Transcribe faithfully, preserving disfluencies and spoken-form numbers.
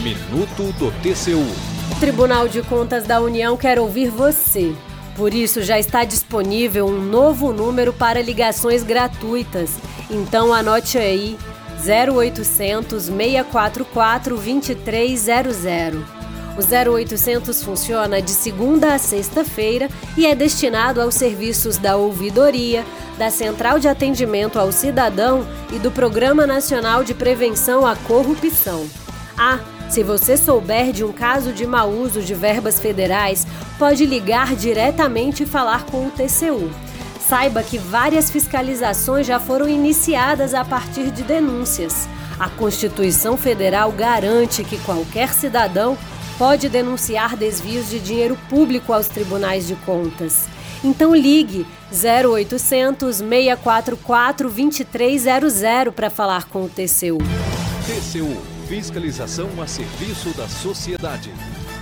Minuto do T C U. O Tribunal de Contas da União quer ouvir você. Por isso, já está disponível um novo número para ligações gratuitas. Então, anote aí, zero oitocentos, seis quatro quatro, dois três zero zero. O zero oitocentos funciona de segunda a sexta-feira e é destinado aos serviços da ouvidoria, da Central de Atendimento ao Cidadão e do Programa Nacional de Prevenção à Corrupção. Ah, se você souber de um caso de mau uso de verbas federais, pode ligar diretamente e falar com o T C U. Saiba que várias fiscalizações já foram iniciadas a partir de denúncias. A Constituição Federal garante que qualquer cidadão pode denunciar desvios de dinheiro público aos tribunais de contas. Então ligue zero oitocentos, seis quatro quatro, dois três zero zero para falar com o T C U. T C U, fiscalização a serviço da sociedade.